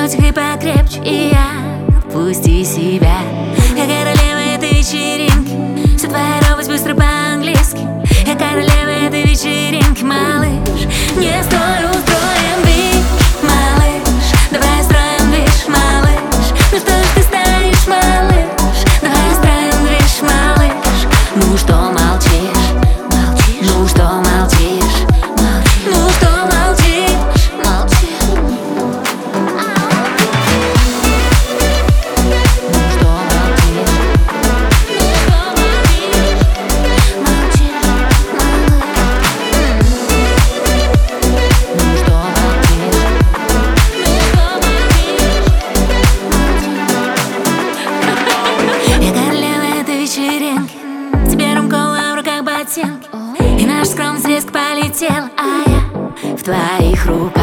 потихо покрепче, и я отпусти себя. Я королева этой вечеринки, вся твоя робость быстро по-английски. Я королева этой вечеринки, малыш, не столь устроим движ, малыш. Давай устроим движ, малыш. Ну что ж ты стоишь, малыш? Давай устроим движ, малыш. Ну что молчишь? Молчишь? Ну что молчишь? Молчишь? Ну что молчишь? Молчишь? Ну что молчишь? Ну что молчишь? Молчишь, малыш. Ну что молчишь? Ну что молчишь? Я королева этой вечеринки, тебе ром-кола в руках ботинки, и наш скромность резко полетел, а я в твоих руках.